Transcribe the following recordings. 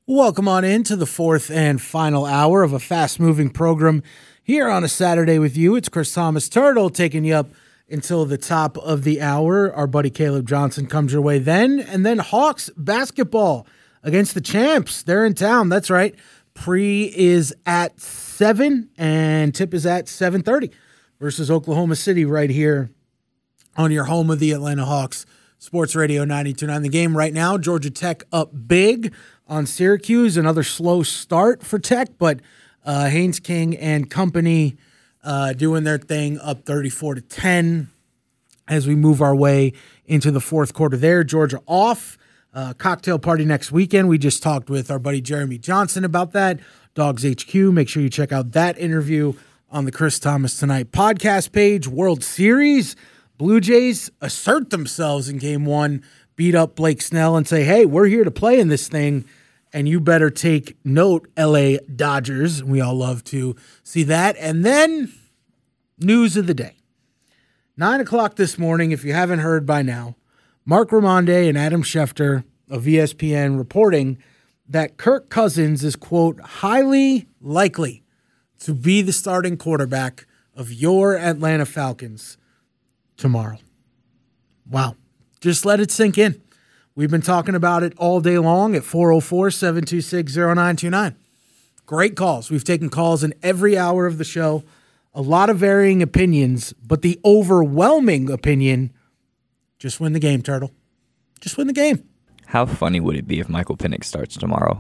Welcome on into the fourth and final hour of a fast-moving program here on a Saturday with you. It's Chris Thomas Turtle taking you up until the top of the hour. Our buddy Caleb Johnson comes your way then. And then Hawks basketball against the champs. They're in town. That's right. Pre is at 7 and tip is at 7:30 versus Oklahoma City right here on your home of the Atlanta Hawks. Sports Radio 92.9. The game right now, Georgia Tech up big on Syracuse. Another slow start for Tech, but Haynes King and company doing their thing, up 34-10 as we move our way into the fourth quarter there. Georgia off. Cocktail party next weekend. We just talked with our buddy Jeremy Johnson about that. Dogs HQ. Make sure you check out that interview on the Chris Thomas Tonight podcast page. World Series. Blue Jays assert themselves in game one, beat up Blake Snell and say, hey, we're here to play in this thing, and you better take note, LA Dodgers. We all love to see that. And then news of the day. 9 o'clock this morning, if you haven't heard by now, Mark Raimondi and Adam Schefter of ESPN reporting that Kirk Cousins is, quote, highly likely to be the starting quarterback of your Atlanta Falcons tomorrow. Wow. Just let it sink in. We've been talking about it all day long at 404-726-0929. Great calls. We've taken calls in every hour of the show. A lot of varying opinions, but the overwhelming opinion, just win the game, Turtle. Just win the game. How funny would it be if Michael Penix starts tomorrow?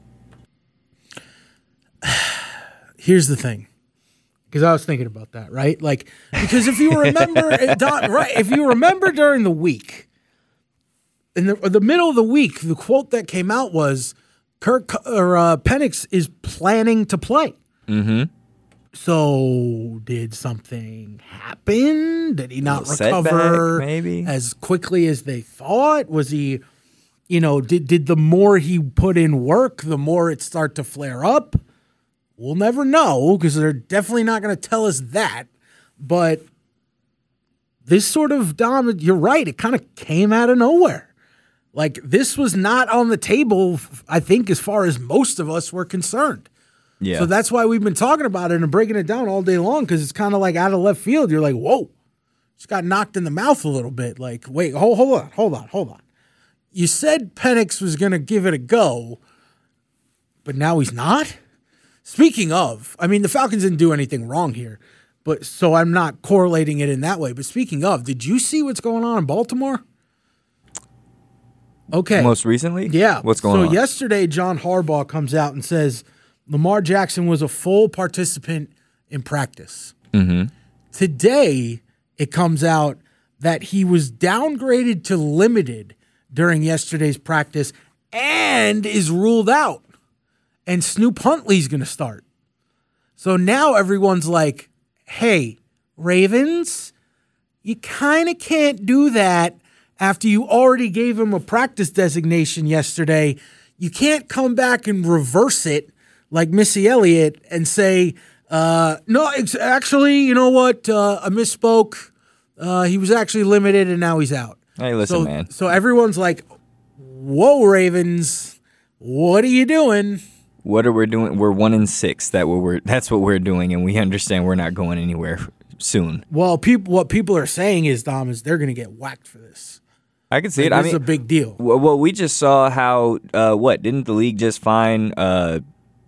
Here's the thing. Because I was thinking about that, right? Like, because if you remember, if you remember during the week, in the middle of the week, the quote that came out was, Penix is planning to play. Mm-hmm. So did something happen? Did he not recover maybe as quickly as they thought? Was he, did the more he put in work, the more it start to flare up? We'll never know because they're definitely not going to tell us that. But this sort of, Dom, you're right, it kind of came out of nowhere. Like, this was not on the table, I think, as far as most of us were concerned. Yeah. So that's why we've been talking about it and breaking it down all day long, because it's kind of like out of left field. You're like, whoa, just got knocked in the mouth a little bit. Like, wait, hold on. You said Penix was going to give it a go, but now he's not? Speaking of, I mean, the Falcons didn't do anything wrong here, but so I'm not correlating it in that way. But speaking of, did you see what's going on in Baltimore? Okay. Most recently? Yeah. What's going on? So yesterday, John Harbaugh comes out and says Lamar Jackson was a full participant in practice. Mm-hmm. Today, it comes out that he was downgraded to limited during yesterday's practice and is ruled out. And Snoop Huntley's going to start. So now everyone's like, hey, Ravens, you kind of can't do that after you already gave him a practice designation yesterday. You can't come back and reverse it like Missy Elliott and say, no, actually, you know what? I misspoke. He was actually limited and now he's out. Hey, listen, man. So everyone's like, whoa, Ravens, what are you doing? What are we doing? We're 1-6. That's what we're doing, and we understand we're not going anywhere soon. Well, what people are saying is, Dom, is they're going to get whacked for this. I can see it. It's a big deal. Well, we just saw how, didn't the league just fine Dart,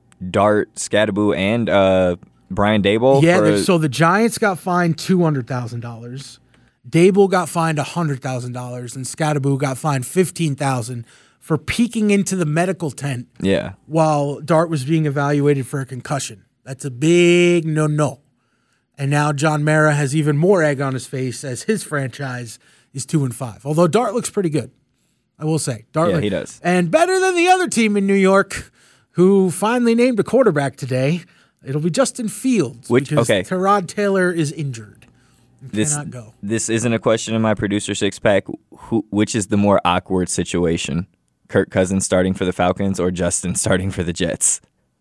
Scadaboo, and Brian Daboll? Yeah, so the Giants got fined $200,000. Daboll got fined $100,000, and Scadaboo got fined $15,000 for peeking into the medical tent while Dart was being evaluated for a concussion. That's a big no-no. And now John Mara has even more egg on his face as his franchise is 2-5. Although Dart looks pretty good, I will say. He does. And better than the other team in New York who finally named a quarterback today. It'll be Justin Fields because Tyrod Taylor is injured. Cannot go. This isn't a question in my producer six-pack. Which is the more awkward situation? Kirk Cousins starting for the Falcons or Justin starting for the Jets?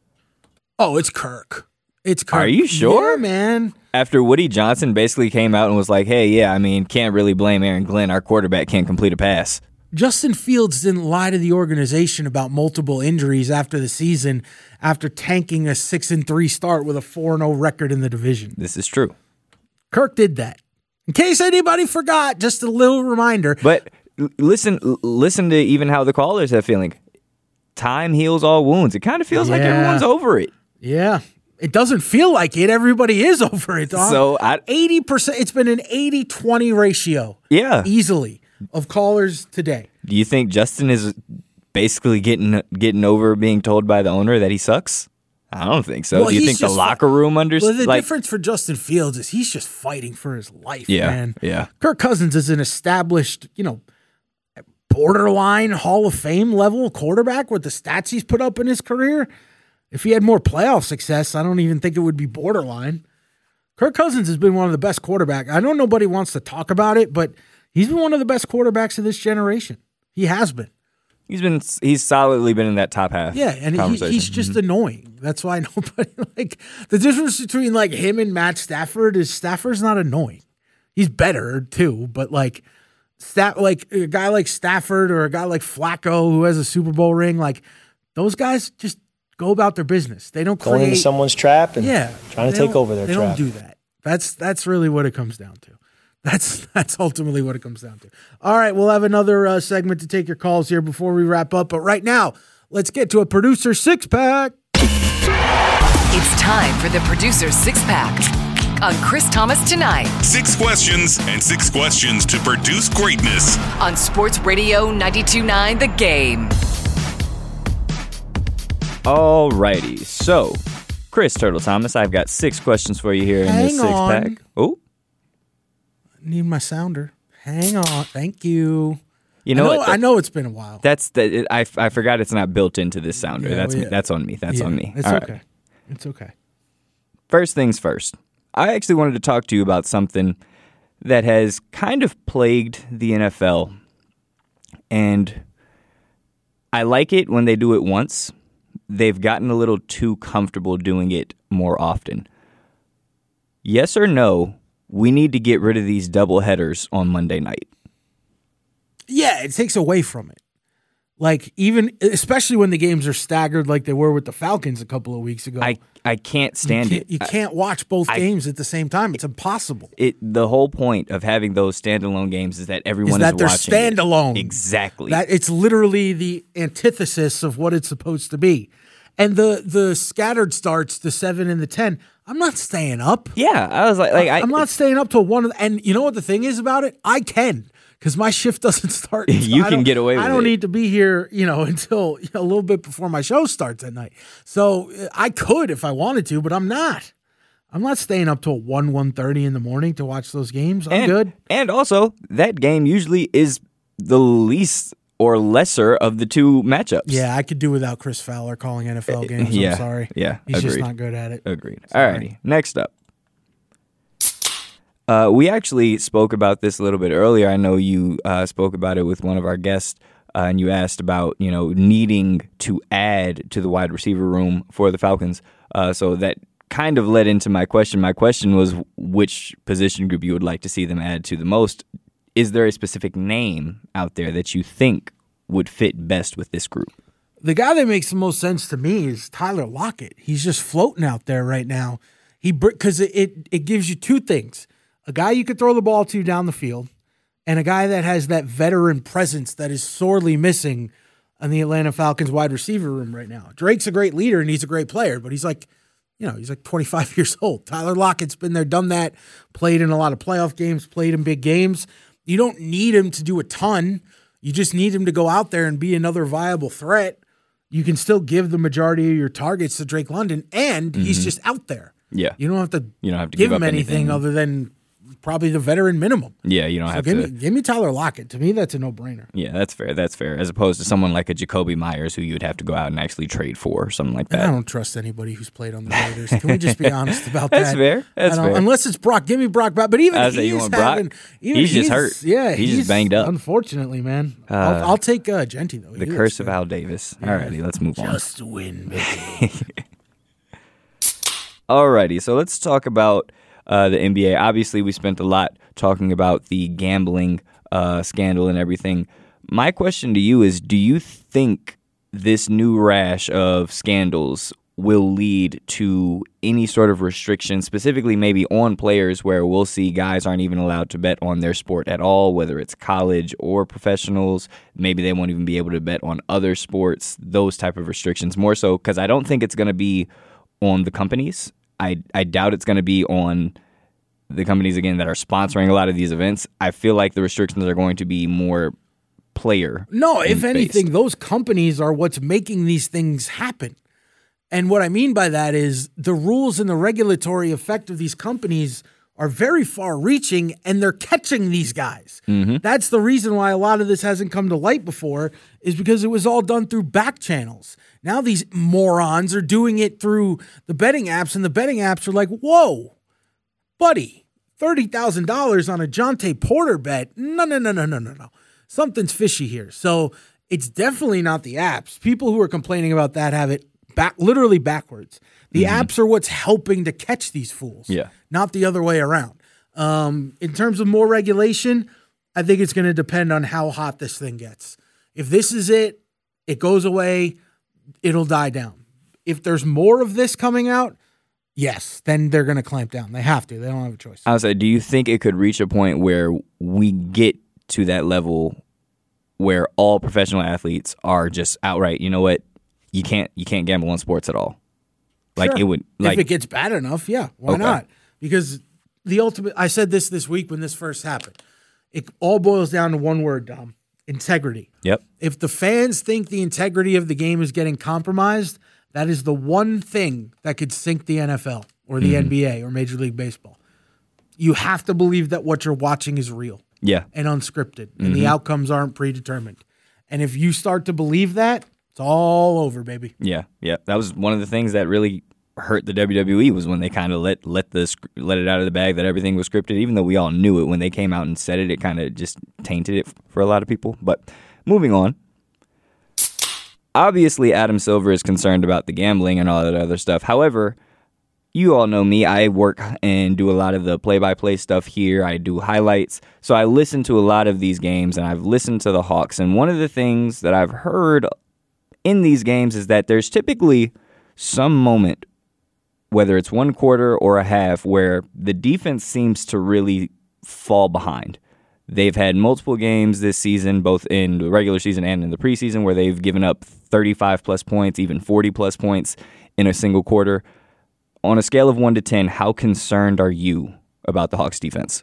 Oh, it's Kirk. It's Kirk. Are you sure? Yeah, man. After Woody Johnson basically came out and was like, hey, yeah, I mean, can't really blame Aaron Glenn. Our quarterback can't complete a pass. Justin Fields didn't lie to the organization about multiple injuries after the season, after tanking a 6-3 start with a 4-0 record in the division. This is true. Kirk did that. In case anybody forgot, just a little reminder. But listen to even how the callers have feeling. Time heals all wounds. It kind of feels like everyone's over it. Yeah. It doesn't feel like it. Everybody is over it. So 80%. It's been an 80-20 ratio. Yeah. Easily of callers today. Do you think Justin is basically getting over being told by the owner that he sucks? I don't think so. Well, do you think the locker room understands? Well, the difference for Justin Fields is he's just fighting for his life, man. Yeah. Kirk Cousins is an established, borderline Hall of Fame level quarterback with the stats he's put up in his career. If he had more playoff success, I don't even think it would be borderline. Kirk Cousins has been one of the best quarterbacks. I know nobody wants to talk about it, but he's been one of the best quarterbacks of this generation. He has been. He's solidly been in that top half. Yeah, and he's just annoying. That's why nobody the difference between him and Matt Stafford is Stafford's not annoying. He's better too, but a guy like Stafford or a guy like Flacco who has a Super Bowl ring, those guys just go about their business. They don't going into someone's trap and trying to take over their trap. They don't do that. That's really what it comes down to. That's ultimately what it comes down to. All right, we'll have another segment to take your calls here before we wrap up. But right now, let's get to a producer six-pack. It's time for the producer six-pack on Chris Thomas Tonight. 6 questions and 6 questions to produce greatness. On Sports Radio 92.9 The Game. All righty. So, Chris Turtle Thomas, I've got 6 questions for you here in this six-pack. Oh. Need my sounder. Hang on. Thank you. I know it's been a while. I forgot it's not built into this sounder. That's on me. That's on me. It's All okay. Right. It's okay. First things first. I actually wanted to talk to you about something that has kind of plagued the NFL. And I like it when they do it once. They've gotten a little too comfortable doing it more often. Yes or no? We need to get rid of these double headers on Monday night. Yeah, it takes away from it. Especially when the games are staggered like they were with the Falcons a couple of weeks ago. I can't stand it. You can't watch both games at the same time. It's impossible. The whole point of having those standalone games is that everyone is watching. They're standalone. Exactly. It's literally the antithesis of what it's supposed to be. And the scattered starts, the 7 and the 10, I'm not staying up. Yeah, I was I'm not staying up till 1. And you know what the thing is about it? I can, because my shift doesn't start. You can get away with it. I don't need to be here, until a little bit before my show starts at night. So I could if I wanted to, but I'm not. I'm not staying up till 1:30 in the morning to watch those games. I'm good. And also, that game usually is the least or lesser of the two matchups. Yeah, I could do without Chris Fowler calling NFL games. I'm sorry. Yeah, he's agreed. just not good at it. Agreed. All righty. Next up. We actually spoke about this a little bit earlier. I know you spoke about it with one of our guests, and you asked about needing to add to the wide receiver room for the Falcons. So that kind of led into my question. My question was which position group you would like to see them add to the most. Is there a specific name out there that you think would fit best with this group? The guy that makes the most sense to me is Tyler Lockett. He's just floating out there right now. Because it gives you two things. A guy you could throw the ball to down the field, and a guy that has that veteran presence that is sorely missing on the Atlanta Falcons wide receiver room right now. Drake's a great leader, and he's a great player, but he's like 25 years old. Tyler Lockett's been there, done that, played in a lot of playoff games, played in big games. You don't need him to do a ton. You just need him to go out there and be another viable threat. You can still give the majority of your targets to Drake London, and he's just out there. Yeah. You don't have to give him anything other than probably the veteran minimum. Yeah, you don't have to. Give me Tyler Lockett. To me, that's a no-brainer. Yeah, that's fair. That's fair. As opposed to someone like a Jacoby Myers who you would have to go out and actually trade for or something like that. And I don't trust anybody who's played on the Raiders. Can we just be honest about That's that? Fair. That's fair. Unless it's Brock. Give me Brock back. But even he's just hurt. Yeah, he's just banged up. Unfortunately, man. I'll take Genty, though. The curse of Al Davis. Yeah. All righty, let's move on. Just win, baby. All righty, so let's talk about the NBA. Obviously, we spent a lot talking about the gambling scandal and everything. My question to you is, do you think this new rash of scandals will lead to any sort of restriction, specifically maybe on players, where we'll see guys aren't even allowed to bet on their sport at all, whether it's college or professionals? Maybe they won't even be able to bet on other sports, those type of restrictions more so, because I don't think it's going to be on the companies. I doubt it's going to be on the companies, again, that are sponsoring a lot of these events. I feel like the restrictions are going to be more player. No, if anything, those companies are what's making these things happen. And what I mean by that is the rules and the regulatory effect of these companies are very far-reaching, and they're catching these guys. Mm-hmm. That's the reason why a lot of this hasn't come to light before, is because it was all done through back channels. Now these morons are doing it through the betting apps, and the betting apps are like, whoa, buddy, $30,000 on a Jonte Porter bet? No. Something's fishy here. So it's definitely not the apps. People who are complaining about that have it literally backwards. The apps are what's helping to catch these fools, not the other way around. In terms of more regulation, I think it's going to depend on how hot this thing gets. If this is it goes away, it'll die down. If there's more of this coming out, yes, then they're going to clamp down. They have to. They don't have a choice. I was like, do you think it could reach a point where we get to that level where all professional athletes are just outright, you know what? You can't gamble on sports at all. Like sure. It would. Like, if it gets bad enough, yeah, why not? Because the ultimate. I said this week when this first happened. It all boils down to one word, Dom: integrity. Yep. If the fans think the integrity of the game is getting compromised, that is the one thing that could sink the NFL or the NBA or Major League Baseball. You have to believe that what you're watching is real. Yeah. And unscripted, and the outcomes aren't predetermined. And if you start to believe that, it's all over, baby. Yeah. That was one of the things that really hurt the WWE, was when they kind of let it out of the bag that everything was scripted. Even though we all knew it, when they came out and said it, it kind of just tainted it for a lot of people. But moving on. Obviously, Adam Silver is concerned about the gambling and all that other stuff. However, you all know me. I work and do a lot of the play-by-play stuff here. I do highlights. So I listen to a lot of these games, and I've listened to the Hawks. And one of the things that I've heard in these games is that there's typically some moment, whether it's one quarter or a half, where the defense seems to really fall behind. They've had multiple games this season, both in the regular season and in the preseason, where they've given up 35-plus points, even 40-plus points in a single quarter. On a scale of 1 to 10, how concerned are you about the Hawks defense?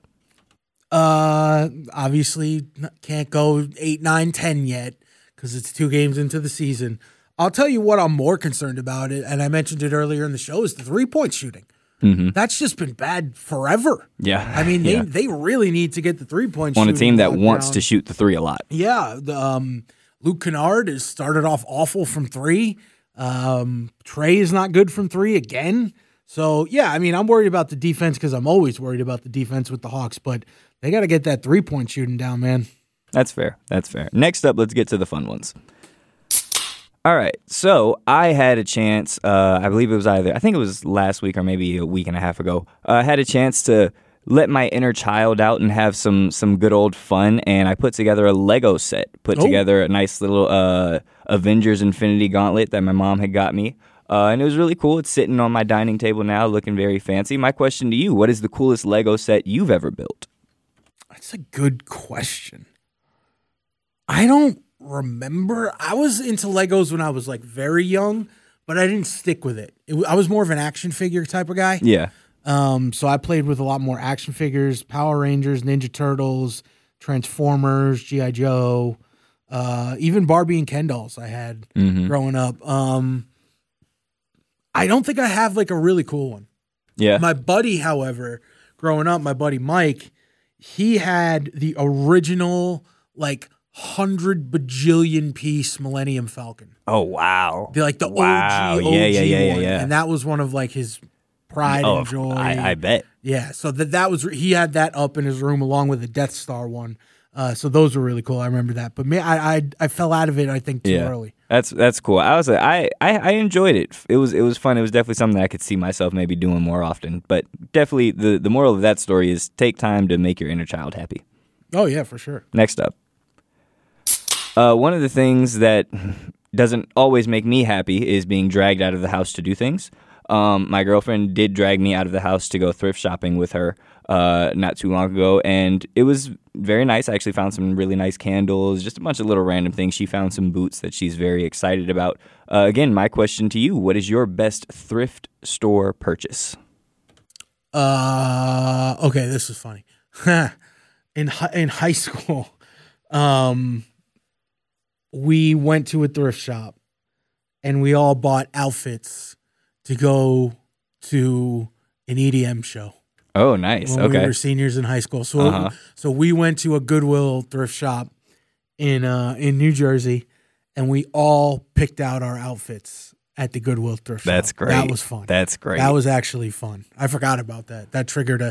Obviously can't go 8, 9, 10 yet, because it's 2 games into the season. I'll tell you what I'm more concerned about, and I mentioned it earlier in the show, is the 3-point shooting. Mm-hmm. That's just been bad forever. Yeah. I mean, they really need to get the 3-point shooting on a team that wants down. To shoot the 3 a lot. Yeah. Luke Kennard has started off awful from 3. Trey is not good from 3 again. So, yeah, I mean, I'm worried about the defense because I'm always worried about the defense with the Hawks, but they got to get that 3-point shooting down, man. That's fair. Next up, let's get to the fun ones. All right, so I had a chance, I believe it was I think it was last week or maybe a week and a half ago, I had a chance to let my inner child out and have some good old fun, and I put together a Lego set, together a nice little Avengers Infinity Gauntlet that my mom had got me, and it was really cool. It's sitting on my dining table now, looking very fancy. My question to you, what is the coolest Lego set you've ever built? That's a good question. I don't remember. I was into Legos when I was like very young, but I didn't stick with it. I was more of an action figure type of guy. Yeah. So I played with a lot more action figures, Power Rangers, Ninja Turtles, Transformers, G.I. Joe, even Barbie and Ken dolls I had growing up. I don't think I have like a really cool one. Yeah. My buddy, however, growing up, my buddy Mike, he had the original like 100 bajillion piece Millennium Falcon. Oh, wow. The OG one. And that was one of like his pride and joy. I bet. Yeah, so that was, he had that up in his room along with the Death Star one. So those were really cool. I remember that. But I fell out of it, I think, too early. That's cool. I was I enjoyed it. It was fun. It was definitely something that I could see myself maybe doing more often. But definitely the moral of that story is take time to make your inner child happy. Oh, yeah, for sure. Next up. One of the things that doesn't always make me happy is being dragged out of the house to do things. My girlfriend did drag me out of the house to go thrift shopping with her not too long ago, and it was very nice. I actually found some really nice candles, just a bunch of little random things. She found some boots that she's very excited about. Again, my question to you, what is your best thrift store purchase? Okay, this is funny. In high school, we went to a thrift shop, and we all bought outfits to go to an EDM show. Oh, nice. When okay. we were seniors in high school. So we went to a Goodwill thrift shop in New Jersey, and we all picked out our outfits at the Goodwill thrift shop. That's great. That was fun. That's great. That was actually fun. I forgot about that. That triggered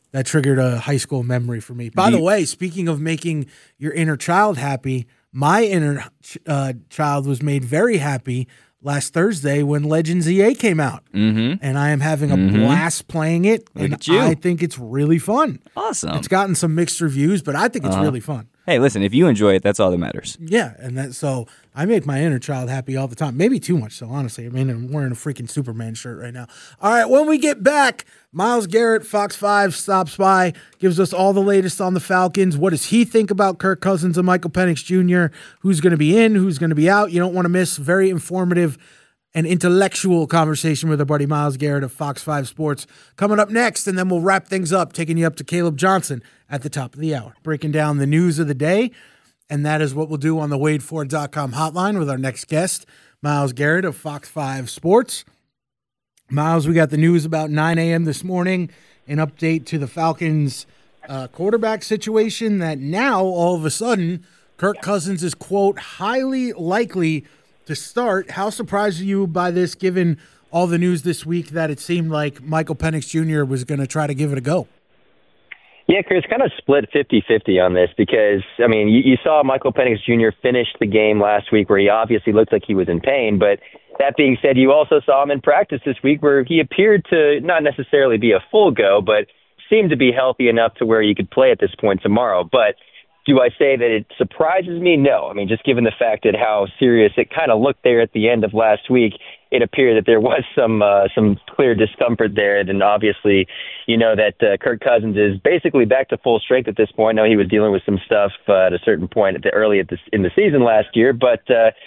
a high school memory for me. By the way, speaking of making your inner child happy, my inner child was made very happy last Thursday when Legends EA came out. Mm-hmm. And I am having a blast playing it. And I think it's really fun. Awesome. It's gotten some mixed reviews, but I think it's really fun. Hey, listen, if you enjoy it, that's all that matters. Yeah, and so I make my inner child happy all the time. Maybe too much, so honestly. I mean, I'm wearing a freaking Superman shirt right now. All right, when we get back, Myles Garrett, Fox 5, stops by, gives us all the latest on the Falcons. What does he think about Kirk Cousins and Michael Penix Jr.? Who's going to be in? Who's going to be out? You don't want to miss. Very informative and intellectual conversation with our buddy Myles Garrett of Fox 5 Sports coming up next, and then we'll wrap things up, taking you up to Caleb Johnson at the top of the hour, breaking down the news of the day, and that is what we'll do on the WadeFord.com hotline with our next guest, Myles Garrett of Fox 5 Sports. Myles, we got the news about 9 a.m. this morning, an update to the Falcons quarterback situation that now, all of a sudden, Kirk Cousins is, quote, highly likely to start. How surprised are you by this, given all the news this week that it seemed like Michael Penix Jr. was going to try to give it a go? Yeah, Chris, kind of split 50-50 on this because, I mean, you saw Michael Penix Jr. finish the game last week where he obviously looked like he was in pain. But that being said, you also saw him in practice this week where he appeared to not necessarily be a full go, but seemed to be healthy enough to where you could play at this point tomorrow. But do I say that it surprises me? No. I mean, just given the fact that how serious it kind of looked there at the end of last week, it appeared that there was some clear discomfort there. And obviously, you know that Kirk Cousins is basically back to full strength at this point. I know he was dealing with some stuff at a certain point in the season last year. But,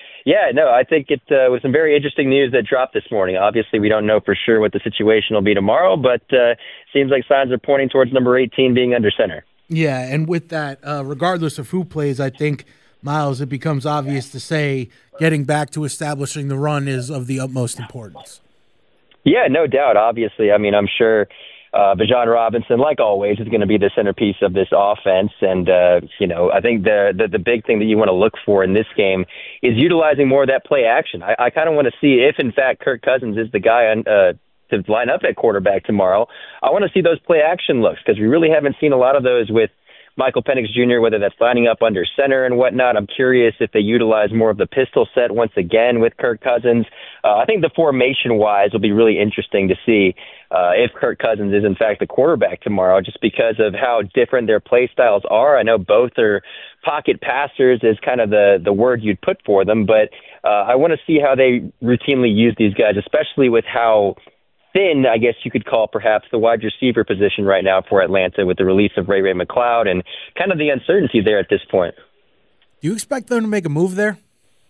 I think it was some very interesting news that dropped this morning. Obviously, we don't know for sure what the situation will be tomorrow, but seems like signs are pointing towards number 18 being under center. Yeah, and with that, regardless of who plays, I think, Myles, it becomes obvious to say getting back to establishing the run is of the utmost importance. Yeah, no doubt. Obviously, I mean, I'm sure Bijan Robinson, like always, is going to be the centerpiece of this offense. And, I think the big thing that you want to look for in this game is utilizing more of that play action. I kind of want to see if, in fact, Kirk Cousins is the guy to line up at quarterback tomorrow. I want to see those play action looks because we really haven't seen a lot of those with Michael Penix Jr., whether that's lining up under center and whatnot. I'm curious if they utilize more of the pistol set once again with Kirk Cousins. I think the formation-wise will be really interesting to see if Kirk Cousins is, in fact, the quarterback tomorrow, just because of how different their play styles are. I know both are pocket passers is kind of the word you'd put for them, but I want to see how they routinely use these guys, especially with how thin, I guess you could call perhaps the wide receiver position right now for Atlanta with the release of Ray McCloud and kind of the uncertainty there at this point. Do you expect them to make a move there?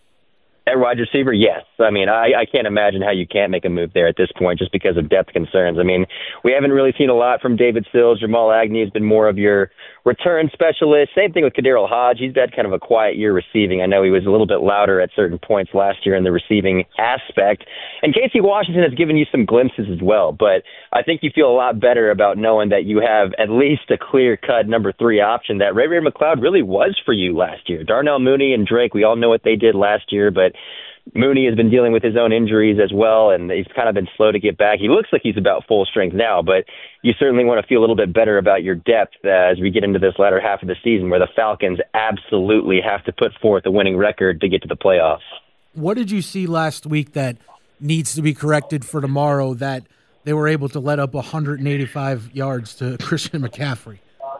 At wide receiver, yes. I mean, I can't imagine how you can't make a move there at this point just because of depth concerns. I mean, we haven't really seen a lot from David Sills. Jamal Agnew has been more of your return specialist. Same thing with Kaderil Hodge. He's had kind of a quiet year receiving. I know he was a little bit louder at certain points last year in the receiving aspect. And Casey Washington has given you some glimpses as well. But I think you feel a lot better about knowing that you have at least a clear-cut number 3 option that Ray McCloud really was for you last year. Darnell Mooney and Drake, we all know what they did last year, but Mooney has been dealing with his own injuries as well, and he's kind of been slow to get back. He looks like he's about full strength now, but you certainly want to feel a little bit better about your depth as we get into this latter half of the season where the Falcons absolutely have to put forth a winning record to get to the playoffs. What did you see last week that needs to be corrected for tomorrow that they were able to let up 185 yards to Christian McCaffrey?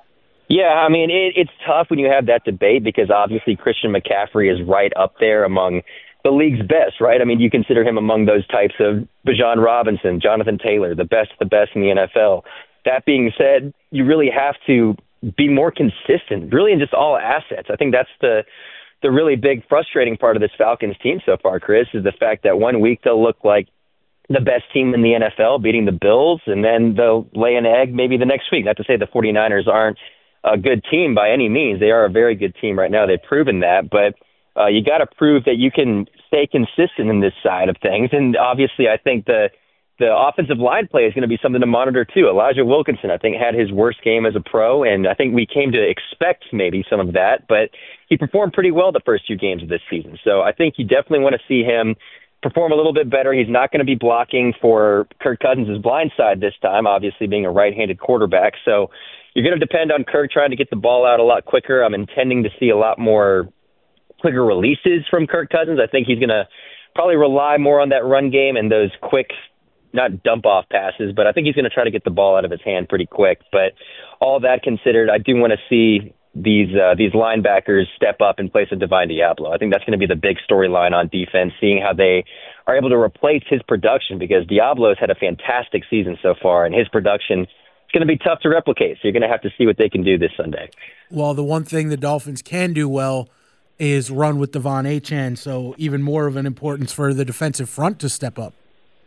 Yeah, I mean, it's tough when you have that debate because obviously Christian McCaffrey is right up there among the league's best, right? I mean, you consider him among those types of Bijan Robinson, Jonathan Taylor, the best in the NFL. That being said, you really have to be more consistent, really in just all assets. I think that's the really big frustrating part of this Falcons team so far, Chris, is the fact that one week they'll look like the best team in the NFL, beating the Bills, and then they'll lay an egg maybe the next week. Not to say the 49ers aren't a good team by any means. They are a very good team right now. They've proven that, but you got to prove that you can stay consistent in this side of things. And obviously, I think the offensive line play is going to be something to monitor too. Elijah Wilkinson, I think, had his worst game as a pro, and I think we came to expect maybe some of that, but he performed pretty well the first 2 games of this season. So I think you definitely want to see him perform a little bit better. He's not going to be blocking for Kirk Cousins' blind side this time, obviously being a right-handed quarterback. So you're going to depend on Kirk trying to get the ball out a lot quicker. I'm intending to see a lot more quicker releases from Kirk Cousins. I think he's going to probably rely more on that run game and those quick, not dump-off passes, but I think he's going to try to get the ball out of his hand pretty quick. But all that considered, I do want to see these linebackers step up in place of Divine Diablo. I think that's going to be the big storyline on defense, seeing how they are able to replace his production, because Diablo's had a fantastic season so far, and his production is going to be tough to replicate. So you're going to have to see what they can do this Sunday. Well, the one thing the Dolphins can do well is run with Devon Achane, so even more of an importance for the defensive front to step up.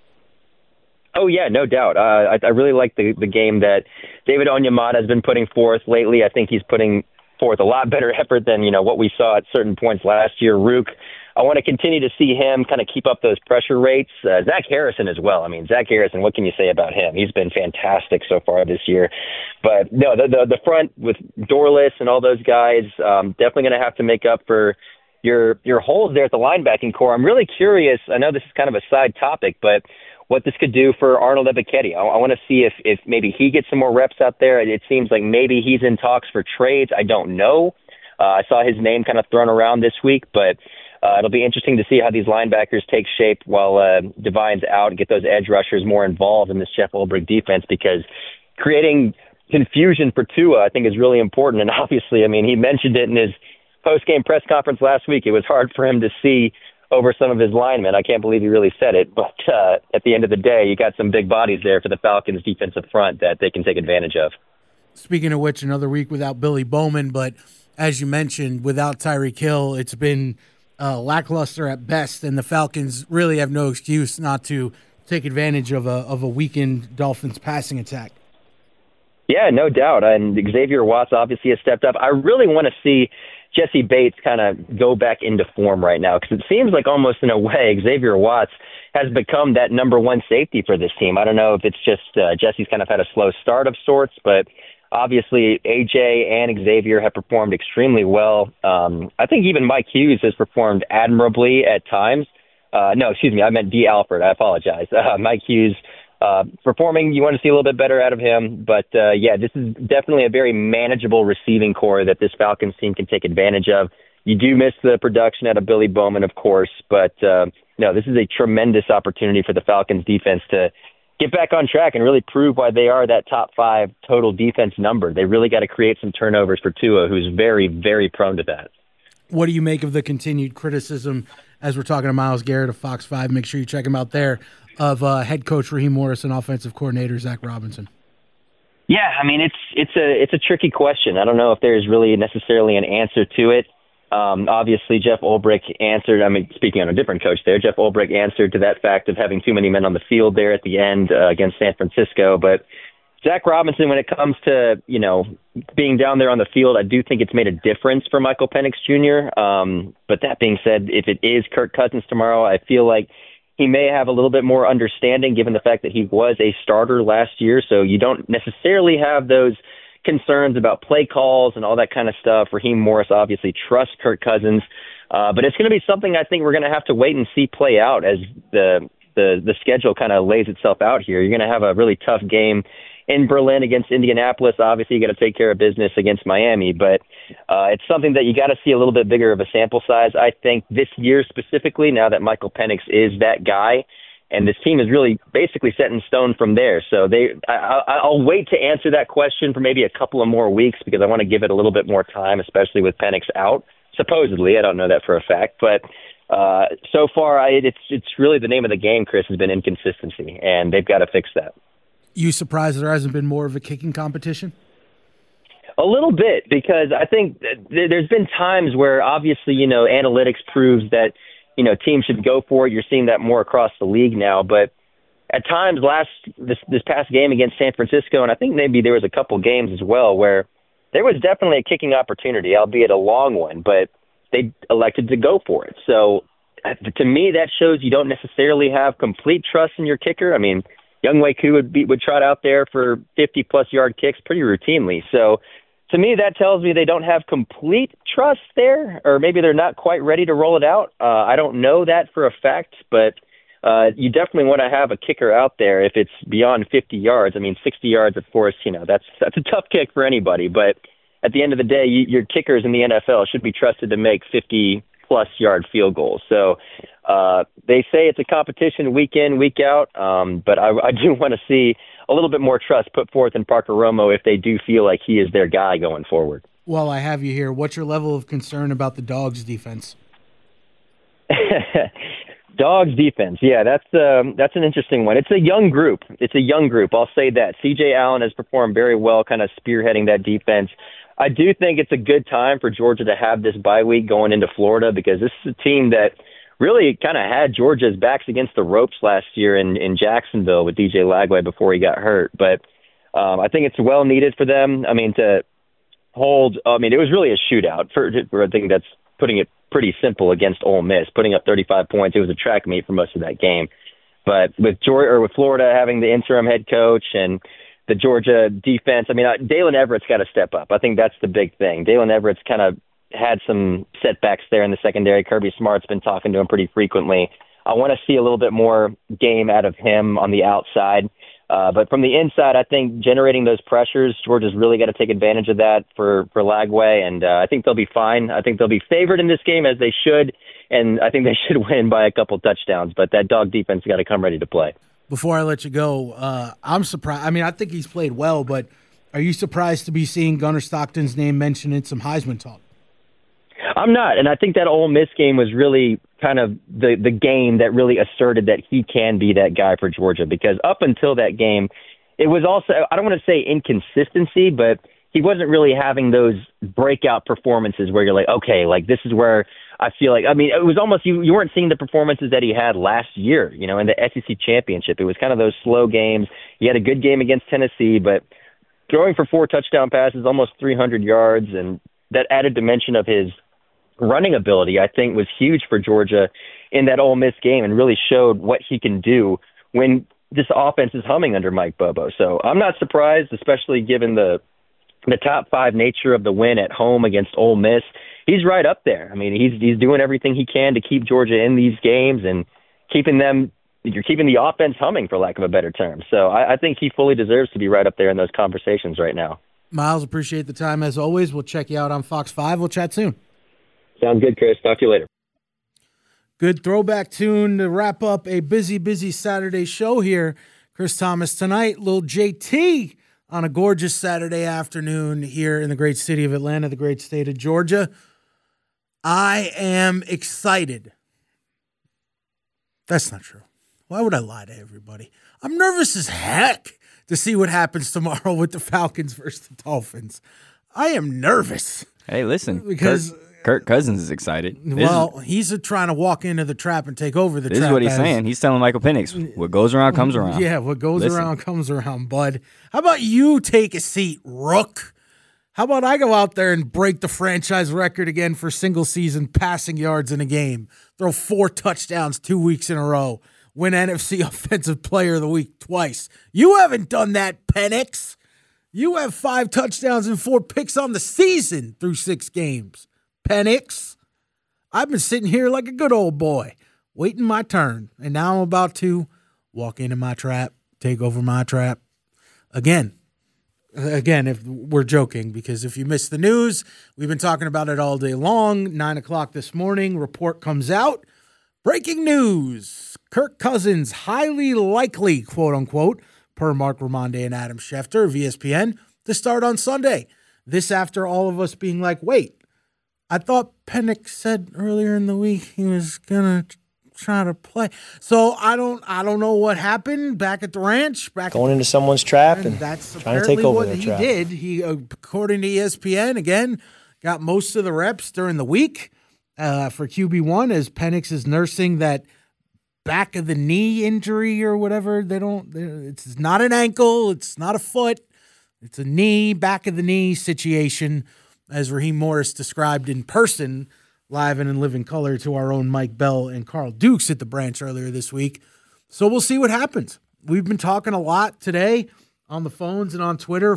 Oh, yeah, no doubt. I really like the game that David Onyemata has been putting forth lately. I think he's putting forth a lot better effort than, what we saw at certain points last year. Rook, I want to continue to see him kind of keep up those pressure rates. Zach Harrison as well. I mean, Zach Harrison, what can you say about him? He's been fantastic so far this year. But no, the front with Dorless and all those guys, definitely going to have to make up for your holes there at the linebacking core. I'm really curious. I know this is kind of a side topic, but what this could do for Arnold Ebiketie. I want to see if maybe he gets some more reps out there. It seems like maybe he's in talks for trades. I don't know. I saw his name kind of thrown around this week, but it'll be interesting to see how these linebackers take shape while Divine's out and get those edge rushers more involved in this Jeff Ulbrich defense, because creating confusion for Tua, I think, is really important. And obviously, I mean, he mentioned it in his post-game press conference last week. It was hard for him to see over some of his linemen. I can't believe he really said it, but at the end of the day, you got some big bodies there for the Falcons defensive front that they can take advantage of. Speaking of which, another week without Billy Bowman, but as you mentioned, without Tyreek Hill, it's been lackluster at best, and the Falcons really have no excuse not to take advantage of a weakened Dolphins passing attack. Yeah, no doubt. And Xavier Watts obviously has stepped up. I really want to see Jesse Bates kind of go back into form right now, because it seems like almost in a way Xavier Watts has become that number one safety for this team. I don't know if it's just Jesse's kind of had a slow start of sorts, but obviously AJ and Xavier have performed extremely well. I think even Mike Hughes has performed admirably at times. No, excuse me, I meant D. Alford. I apologize. Mike Hughes performing, you want to see a little bit better out of him. But, yeah, this is definitely a very manageable receiving core that this Falcons team can take advantage of. You do miss the production out of Billy Bowman, of course, but, no, this is a tremendous opportunity for the Falcons defense to get back on track and really prove why they are that top 5 total defense number. They really got to create some turnovers for Tua, who's very, very prone to that. What do you make of the continued criticism, as we're talking to Myles Garrett of Fox 5, make sure you check him out there, of head coach Raheem Morris and offensive coordinator Zach Robinson? Yeah, I mean, it's a tricky question. I don't know if there's really necessarily an answer to it. Obviously, Jeff Ulbrich answered, speaking on a different coach there, Jeff Ulbrich answered to that fact of having too many men on the field there at the end against San Francisco. But Zach Robinson, when it comes to, being down there on the field, I do think it's made a difference for Michael Penix Jr. But that being said, if it is Kirk Cousins tomorrow, I feel like he may have a little bit more understanding given the fact that he was a starter last year. So you don't necessarily have those concerns about play calls and all that kind of stuff. Raheem Morris obviously trusts Kirk Cousins. But it's going to be something I think we're going to have to wait and see play out as the schedule kind of lays itself out here. You're going to have a really tough game in Berlin against Indianapolis. Obviously, you got to take care of business against Miami, but it's something that you got to see a little bit bigger of a sample size. I think this year specifically, now that Michael Penix is that guy, And this team is really basically set in stone from there. So I'll wait to answer that question for maybe a couple of more weeks because I want to give it a little bit more time, especially with Penix out. Supposedly, I don't know that for a fact, but so far it's really the name of the game, Chris, has been inconsistency, and they've got to fix that. You surprised there hasn't been more of a kicking competition? A little bit, because I think there's been times where obviously, analytics proves that teams should go for it. You're seeing that more across the league now. But at times this past game against San Francisco, and I think maybe there was a couple games as well, where there was definitely a kicking opportunity, albeit a long one, but they elected to go for it. So to me, that shows you don't necessarily have complete trust in your kicker. I mean, Younghoe Koo would trot out there for 50-plus yard kicks pretty routinely. So to me, that tells me they don't have complete trust there, or maybe they're not quite ready to roll it out. I don't know that for a fact, but you definitely want to have a kicker out there if it's beyond 50 yards. I mean, 60 yards, of course, that's a tough kick for anybody. But at the end of the day, your kickers in the NFL should be trusted to make 50-plus yard field goals. So they say it's a competition week in, week out, but I do want to see a little bit more trust put forth in Parker Romo if they do feel like he is their guy going forward. Well, I have you here. What's your level of concern about the Dogs' defense? Dogs' defense, yeah, that's an interesting one. It's a young group. I'll say that. C.J. Allen has performed very well, kind of spearheading that defense. I do think it's a good time for Georgia to have this bye week going into Florida, because this is a team that really kind of had Georgia's backs against the ropes last year in Jacksonville with DJ Lagway before he got hurt. But I think it's well needed for them. I mean, it was really a shootout. I think that's putting it pretty simple against Ole Miss, putting up 35 points. It was a track meet for most of that game. But with Florida having the interim head coach and the Georgia defense, I mean, Dalen Everett's got to step up. I think that's the big thing. Dalen Everett's kind of had some setbacks there in the secondary. Kirby Smart's been talking to him pretty frequently. I want to see a little bit more game out of him on the outside. But from the inside, I think generating those pressures, Georgia's really got to take advantage of that for Lagway, and I think they'll be fine. I think they'll be favored in this game, as they should, and I think they should win by a couple touchdowns. But that Dog defense got to come ready to play. Before I let you go, I'm surprised. I mean, I think he's played well, but are you surprised to be seeing Gunnar Stockton's name mentioned in some Heisman talk? I'm not, and I think that Ole Miss game was really kind of the game that really asserted that he can be that guy for Georgia, because up until that game, it was also, I don't want to say inconsistency, but he wasn't really having those breakout performances where you're like, okay, like this is where I feel like, I mean, it was almost, you weren't seeing the performances that he had last year, in the SEC championship. It was kind of those slow games. He had a good game against Tennessee, but throwing for 4 touchdown passes, almost 300 yards, and that added dimension of his running ability, I think, was huge for Georgia in that Ole Miss game, and really showed what he can do when this offense is humming under Mike Bobo. So I'm not surprised, especially given the top 5 nature of the win at home against Ole Miss. He's right up there. I mean, he's doing everything he can to keep Georgia in these games and keeping the offense humming, for lack of a better term. So I think he fully deserves to be right up there in those conversations right now. Miles, appreciate the time as always. We'll check you out on Fox 5. We'll chat soon. Sounds good, Chris. Talk to you later. Good throwback tune to wrap up a busy Saturday show here. Chris Thomas tonight, little JT on a gorgeous Saturday afternoon here in the great city of Atlanta, the great state of Georgia. I am excited. That's not true. Why would I lie to everybody? I'm nervous as heck to see what happens tomorrow with the Falcons versus the Dolphins. I am nervous. Hey, listen, because Kirk Cousins is excited. He's trying to walk into the trap and take over the trap. This is what he's saying. He's telling Michael Penix, what goes around comes around. Yeah, what goes around comes around, bud. How about you take a seat, Rook? How about I go out there and break the franchise record again for single-season passing yards in a game? Throw 4 touchdowns 2 weeks in a row. Win NFC Offensive Player of the Week twice. You haven't done that, Penix. You have 5 touchdowns and 4 picks on the season through 6 games. Penix, I've been sitting here like a good old boy, waiting my turn, and now I'm about to walk into my trap, take over my trap. Again, if we're joking, because if you missed the news, we've been talking about it all day long. 9 o'clock this morning, report comes out. Breaking news. Kirk Cousins, highly likely, quote unquote, per Mark Raimondi and Adam Schefter of ESPN, to start on Sunday. This after all of us being like, wait, I thought Penix said earlier in the week he was going to try to play. So I don't know what happened back at the ranch. Going into someone's trap and that's trying to take over what their he trap. did. He, according to ESPN, again, got most of the reps during the week for QB1 as Penix is nursing that back of the knee injury or whatever. It's not an ankle. It's not a foot. It's a knee, back of the knee situation, as Raheem Morris described in person, live and in living color to our own Mike Bell and Carl Dukes at the branch earlier this week. So we'll see what happens. We've been talking a lot today on the phones and on Twitter,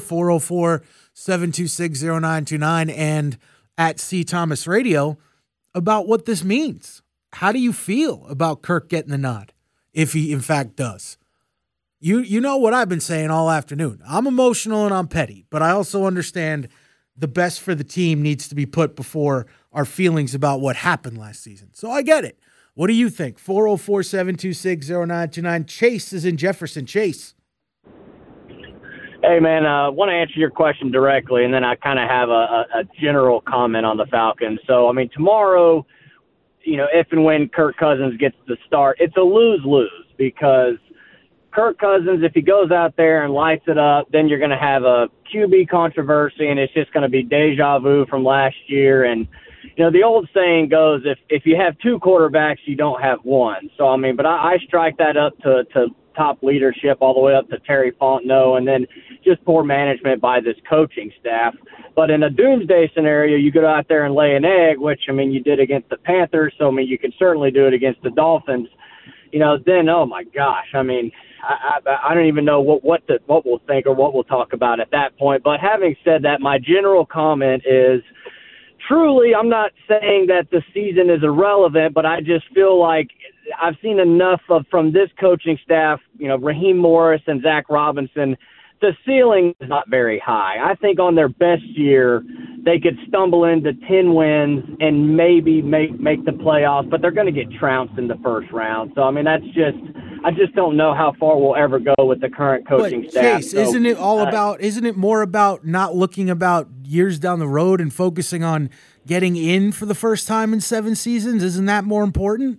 404-726-0929 and at C Thomas Radio, about what this means. How do you feel about Kirk getting the nod, if he in fact does? You know what I've been saying all afternoon. I'm emotional and I'm petty, but I also understand the best for the team needs to be put before our feelings about what happened last season. So I get it. What do you think? 404-726-0929. Chase is in Jefferson. Chase. Hey, man, I want to answer your question directly, and then I kind of have a general comment on the Falcons. So, I mean, tomorrow, if and when Kirk Cousins gets the start, it's a lose-lose because Kirk Cousins, if he goes out there and lights it up, then you're going to have a QB controversy, and it's just going to be deja vu from last year. And, the old saying goes, if you have two quarterbacks, you don't have one. So, I mean, but I strike that up to top leadership all the way up to Terry Fontenot, and then just poor management by this coaching staff. But in a doomsday scenario, you go out there and lay an egg, which, I mean, you did against the Panthers, so, I mean, you can certainly do it against the Dolphins. Then, oh, my gosh, I mean, I don't even know what we'll think or what we'll talk about at that point. But having said that, my general comment is truly I'm not saying that the season is irrelevant, but I just feel like I've seen enough from this coaching staff, Raheem Morris and Zach Robinson. The ceiling is not very high. I think on their best year, they could stumble into 10 wins and maybe make the playoffs, but they're going to get trounced in the first round. So, I mean, I just don't know how far we'll ever go with the current coaching staff. Chase, so, isn't it more about not looking about years down the road and focusing on getting in for the first time in 7 seasons? Isn't that more important?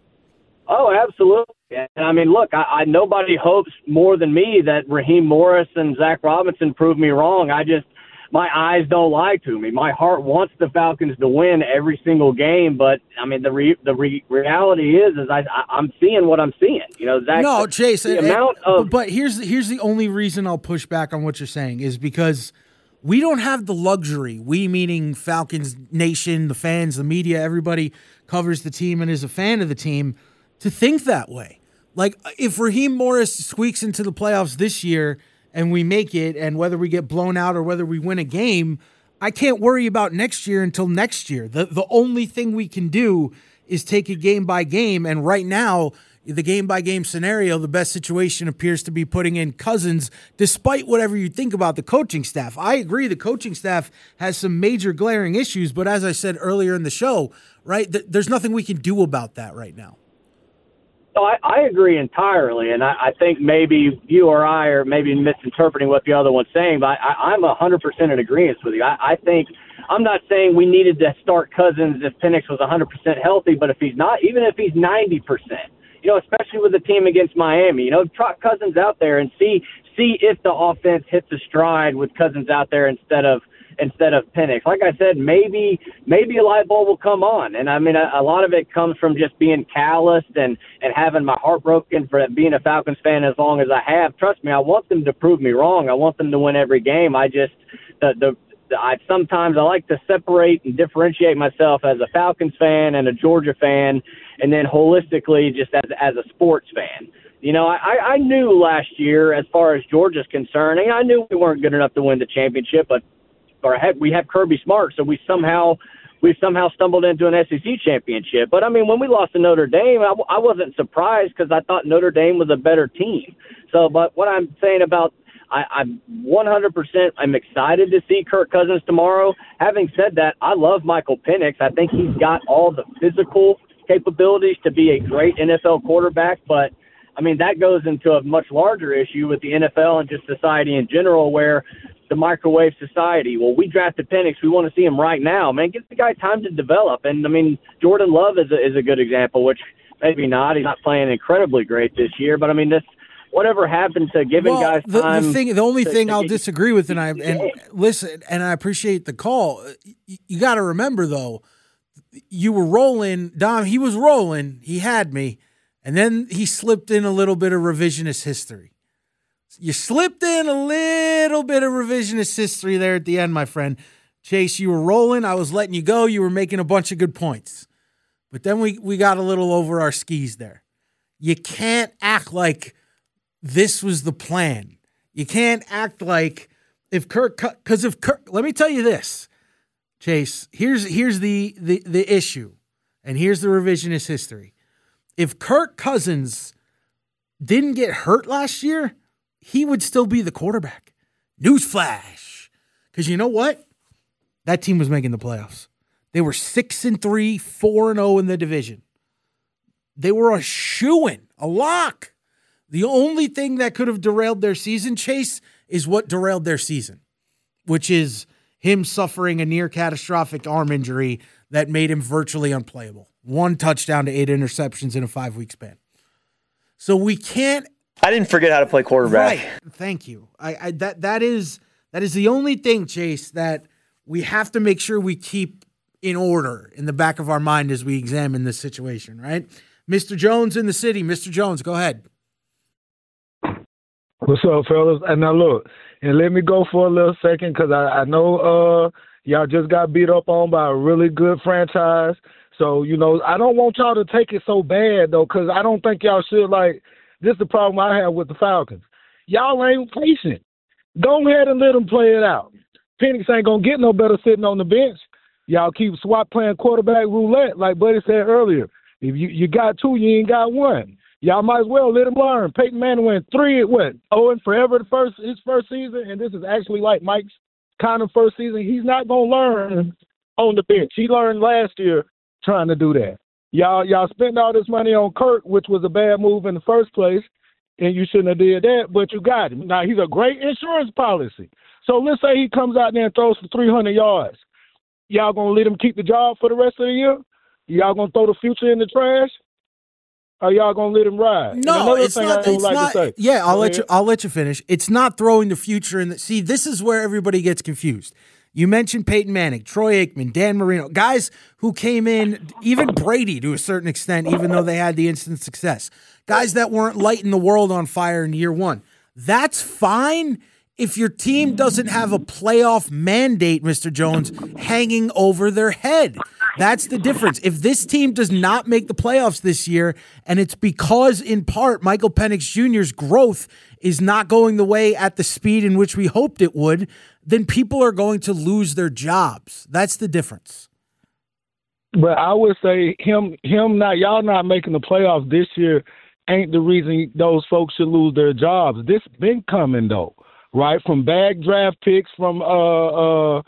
Oh, absolutely. And I mean, look, I nobody hopes more than me that Raheem Morris and Zach Robinson prove me wrong. My eyes don't lie to me. My heart wants the Falcons to win every single game, but I mean, the reality is I'm seeing what I'm seeing. Zach. No, Chase. But here's the only reason I'll push back on what you're saying is because we don't have the luxury. We meaning Falcons Nation, the fans, the media, everybody covers the team and is a fan of the team, to think that way. Like, if Raheem Morris squeaks into the playoffs this year and we make it, and whether we get blown out or whether we win a game, I can't worry about next year until next year. The only thing we can do is take it game by game, and right now, the game-by-game scenario, the best situation appears to be putting in Cousins, despite whatever you think about the coaching staff. I agree the coaching staff has some major glaring issues, but as I said earlier in the show, right, there's nothing we can do about that right now. So I agree entirely, and I think maybe you or I are maybe misinterpreting what the other one's saying, but I'm 100% in agreement with you. I think I'm not saying we needed to start Cousins if Penix was 100% healthy, but if he's not, even if he's 90%, especially with the team against Miami, trot Cousins out there and see if the offense hits a stride with Cousins out there instead of Penix. Like I said, maybe a light bulb will come on. And I mean, a lot of it comes from just being calloused and having my heart broken for being a Falcons fan as long as I have. Trust me, I want them to prove me wrong. I want them to win every game. Sometimes I like to separate and differentiate myself as a Falcons fan and a Georgia fan, and then holistically just as a sports fan. I knew last year, as far as Georgia's concerned, and I knew we weren't good enough to win the championship, we have Kirby Smart, so we somehow stumbled into an SEC championship. But I mean, when we lost to Notre Dame, I wasn't surprised because I thought Notre Dame was a better team. So, but what I'm saying about I'm 100%. I'm excited to see Kirk Cousins tomorrow. Having said that, I love Michael Penix. I think he's got all the physical capabilities to be a great NFL quarterback, but I mean, that goes into a much larger issue with the NFL and just society in general, where the microwave society, well, we drafted Penix, we want to see him right now. Man, give the guy time to develop. And, I mean, Jordan Love is a good example, which maybe not. He's not playing incredibly great this year. But, I mean, whatever happened to giving guys time. The only thing I'll disagree with, and listen, and I appreciate the call, you got to remember, though, you were rolling. Dom, he was rolling. He had me. And then he slipped in a little bit of revisionist history. You slipped in a little bit of revisionist history there at the end, my friend. Chase, you were rolling. I was letting you go. You were making a bunch of good points. But then we got a little over our skis there. You can't act like this was the plan. You can't act like let me tell you this, Chase, here's the issue, and here's the revisionist history. If Kirk Cousins didn't get hurt last year, he would still be the quarterback. Newsflash. Because you know what? That team was making the playoffs. They were 6-3, 4-0 in the division. They were a shoo-in, a lock. The only thing that could have derailed their season, Chase, is what derailed their season, which is him suffering a near catastrophic arm injury that made him virtually unplayable. 1 touchdown to 8 interceptions in a 5-week span. So we can't. I didn't forget how to play quarterback. Right. Thank you. That is the only thing, Chase, that we have to make sure we keep in order in the back of our mind as we examine this situation, right? Mr. Jones in the city. Mr. Jones, go ahead. What's up, fellas? And now look, and let me go for a little second because I know y'all just got beat up on by a really good franchise. So, I don't want y'all to take it so bad, though, because I don't think y'all should, this is the problem I have with the Falcons. Y'all ain't patient. Go ahead and let them play it out. Penix ain't going to get no better sitting on the bench. Y'all keep playing quarterback roulette, like Buddy said earlier. If you got 2, you ain't got 1. Y'all might as well let him learn. Peyton Manning went 0-4 forever his first season, and this is actually like Mike's kind of first season. He's not going to learn on the bench. He learned last year trying to do that. Y'all spend all this money on Kirk, which was a bad move in the first place, and you shouldn't have did that, but you got him. Now, he's a great insurance policy. So let's say he comes out there and throws for 300 yards. Y'all going to let him keep the job for the rest of the year? Y'all going to throw the future in the trash? Or y'all going to let him ride? No, it's not. Yeah, I'll let you finish. It's not throwing the future in. See, this is where everybody gets confused. You mentioned Peyton Manning, Troy Aikman, Dan Marino, guys who came in, even Brady to a certain extent, even though they had the instant success. Guys that weren't lighting the world on fire in year 1. That's fine if your team doesn't have a playoff mandate, Mr. Jones, hanging over their head. That's the difference. If this team does not make the playoffs this year, and it's because, in part, Michael Penix Jr.'s growth is not going the way at the speed in which we hoped it would, then people are going to lose their jobs. That's the difference. But I would say y'all not making the playoffs this year ain't the reason those folks should lose their jobs. This been coming though, right? From bad draft picks, from your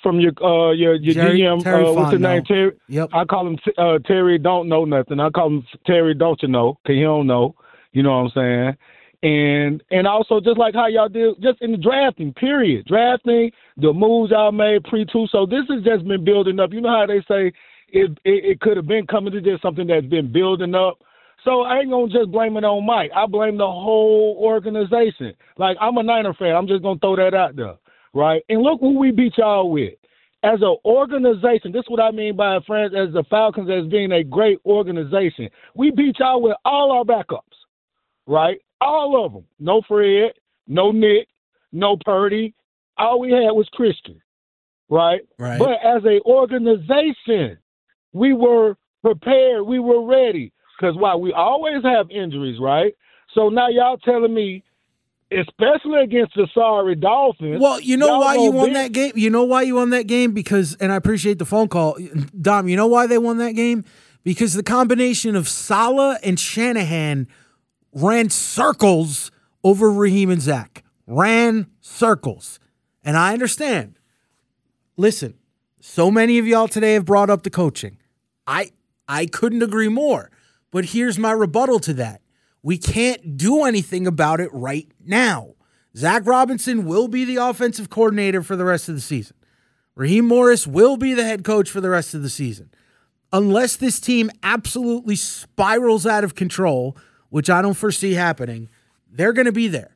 GM, what's his name? Terry. Yep. I call him Terry. Don't know nothing. I call him Terry. Don't you know? Cause he don't know. You know what I'm saying? And also just like how y'all did just in the drafting, period. Drafting, the moves y'all made pre-2. So this has just been building up. You know how they say it could have been coming to just something that's been building up. So I ain't going to just blame it on Mike. I blame the whole organization. Like, I'm a Niner fan. I'm just going to throw that out there, right? And look who we beat y'all with. As an organization, this is what I mean by as the Falcons as being a great organization. We beat y'all with all our backups, right? All of them. No Fred, no Nick, no Purdy. All we had was Christian, right? But as an organization, we were prepared. We were ready. Because we always have injuries, right? So now y'all telling me, especially against the sorry Dolphins. Well, you know why you won that game? You know why you won that game? Because, and I appreciate the phone call, Dom, you know why they won that game? Because the combination of Saleh and Shanahan ran circles over Raheem and Zach. Ran circles. And I understand. Listen, so many of y'all today have brought up the coaching. I couldn't agree more. But here's my rebuttal to that. We can't do anything about it right now. Zach Robinson will be the offensive coordinator for the rest of the season. Raheem Morris will be the head coach for the rest of the season. Unless this team absolutely spirals out of control, which I don't foresee happening, they're going to be there.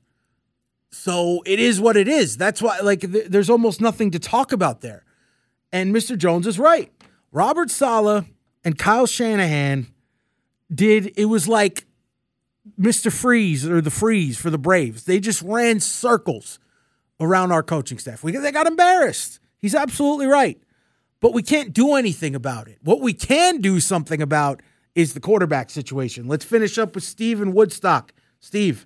So it is what it is. That's why, there's almost nothing to talk about there. And Mr. Jones is right. Robert Saleh and Kyle Shanahan it was like Mr. Freeze or the Freeze for the Braves. They just ran circles around our coaching staff. They got embarrassed. He's absolutely right. But we can't do anything about it. What we can do something about is the quarterback situation. Let's finish up with Steve in Woodstock. Steve.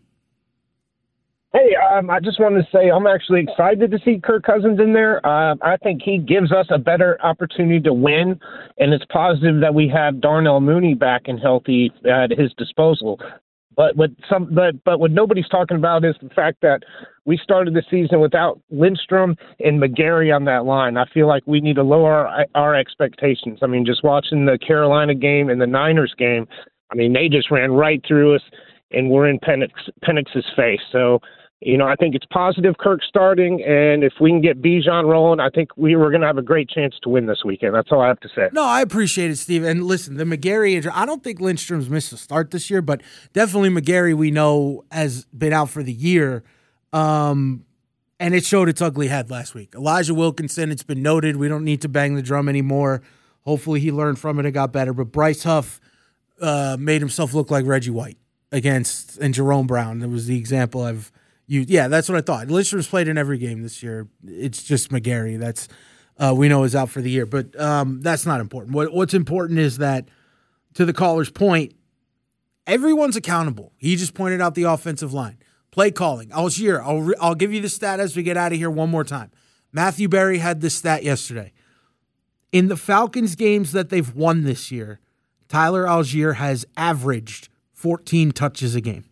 Hey, I just wanted to say I'm actually excited to see Kirk Cousins in there. I think he gives us a better opportunity to win, and it's positive that we have Darnell Mooney back and healthy at his disposal. But what nobody's talking about is the fact that we started the season without Lindstrom and McGarry on that line. I feel like we need to lower our expectations. I mean, just watching the Carolina game and the Niners game, I mean, they just ran right through us, and we're in Penix's face. So, I think it's positive Kirk starting, and if we can get Bijan rolling, I think we're going to have a great chance to win this weekend. That's all I have to say. No, I appreciate it, Steve. And listen, the McGarry injury, I don't think Lindstrom's missed a start this year, but definitely McGarry we know has been out for the year, and it showed its ugly head last week. Elijah Wilkinson, it's been noted, we don't need to bang the drum anymore. Hopefully he learned from it and got better. But Bryce Huff made himself look like Reggie White and Jerome Brown. That was the example I've used. Yeah, that's what I thought. Lindstrom's played in every game this year. It's just McGarry. That's we know is out for the year. But that's not important. What's important is that, to the caller's point, everyone's accountable. He just pointed out the offensive line. Play calling. Algier, I'll give you the stat as we get out of here one more time. Matthew Berry had this stat yesterday. In the Falcons games that they've won this year, Tyler Algier has averaged 14 touches a game.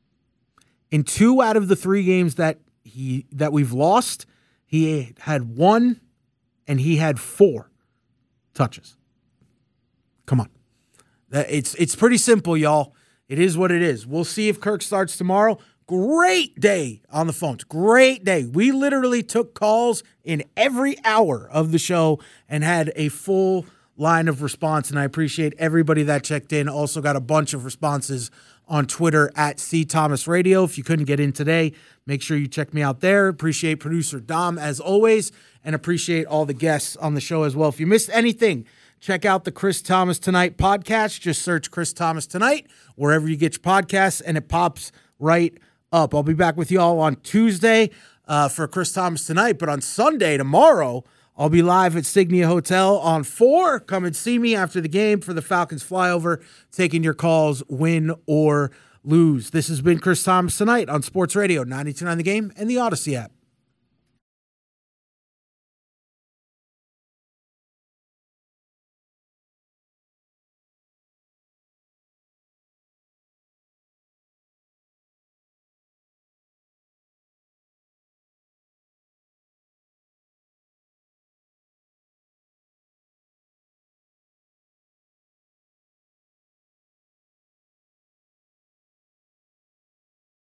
In 2 out of the 3 games that we've lost, he had 1 and he had 4 touches. Come on. It's pretty simple, y'all. It is what it is. We'll see if Kirk starts tomorrow. Great day on the phones. Great day. We literally took calls in every hour of the show and had a full line of response, and I appreciate everybody that checked in. Also got a bunch of responses on Twitter at @CThomasRadio. If you couldn't get in today, make sure you check me out there. Appreciate producer Dom as always, and appreciate all the guests on the show as well. If you missed anything, check out the Chris Thomas Tonight podcast. Just search Chris Thomas Tonight wherever you get your podcasts, and it pops right up. I'll be back with you all on Tuesday for Chris Thomas Tonight, but on Sunday, tomorrow, I'll be live at Signia Hotel on 4. Come and see me after the game for the Falcons flyover, taking your calls, win or lose. This has been Chris Thomas Tonight on Sports Radio 92.9 The Game and the Odyssey app.